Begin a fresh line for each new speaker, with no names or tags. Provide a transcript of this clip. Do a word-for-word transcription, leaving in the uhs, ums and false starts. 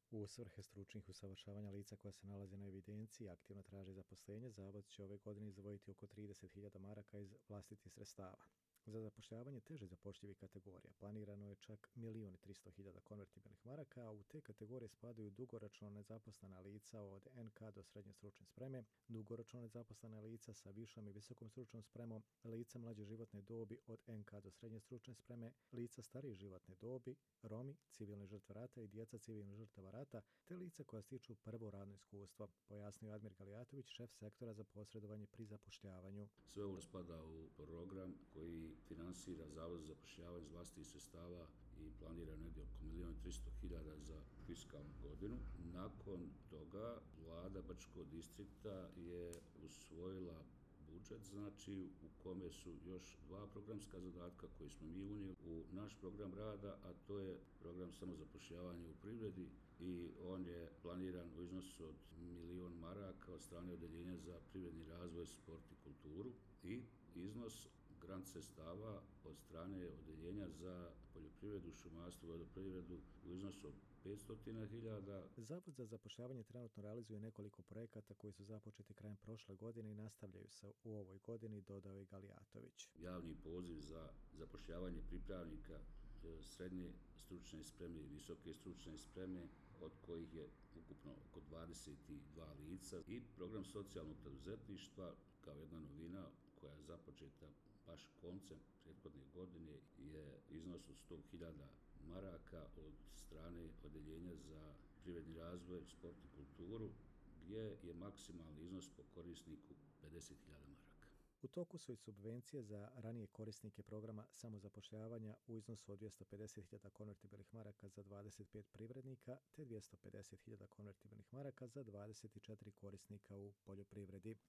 U svrhe stručnih usavršavanja lica koja se nalaze na evidenciji i aktivno traže zaposlenje, Zavod će ove godine izdvojiti oko trideset hiljada maraka iz vlastitih sredstava. Za zapošljavanje teže zapošljivih kategorija planirano je čak milijun i tristo hiljada konvertibilnih maraka, a u te kategorije spadaju dugoročno nezaposlena lica od en ka do srednje stručne spreme, dugoročno nezaposlena lica sa višom i visokom stručnom spremom, lica mlađe životne dobi od en ka do srednje stručne spreme, lica starije životne dobi, Romi, civilne žrtve rata i djeca civilnih žrtava rata, te lica koja stiču prvo radno iskustvo, pojasnio Admir Galijatović, šef sektora za posredovanje pri zapošljavanju.
Sve ovo spada u program koji finansira Zavod za zapošljavanje iz vlastitih sredstava i planira negdje oko milijun i tristo hiljada za fiskalnu godinu. Nakon toga vlada Brčkog distrikta je usvojila budžet, znači u kome su još dva programska zadatka koji smo mi unijeli u naš program rada, a to je program samozapošljavanja u privredi i on je planiran u iznosu od milijun maraka od strane Odeljenja za privredni razvoj, sport i kulturu i iznos grant sredstava od strane Odeljenja za poljoprivredu, šumarstvo i vodoprivredu u iznosu od petsto hiljada.
Zavod za zapošljavanje trenutno realizuje nekoliko projekata koji su započeti krajem prošle godine i nastavljaju se u ovoj godini, dodao je Galijatović.
Javni poziv za zapošljavanje pripravnika srednje stručne spreme i visoke stručne spreme, od kojih je ukupno oko dvadeset dva lica, i program socijalnog preduzetništva kao jedna novina koja je započeta baš koncem prethodne godine je iznos od sto hiljada maraka od strane Odeljenja za privredni razvoj, sport i kulturu, gdje je maksimalni iznos po korisniku pedeset hiljada maraka.
U toku su i subvencije za ranije korisnike programa samozapošljavanja u iznosu od dvjesto pedeset hiljada konvertibilnih maraka za dvadeset pet privrednika te dvjesto pedeset hiljada konvertibilnih maraka za dvadeset četiri korisnika u poljoprivredi.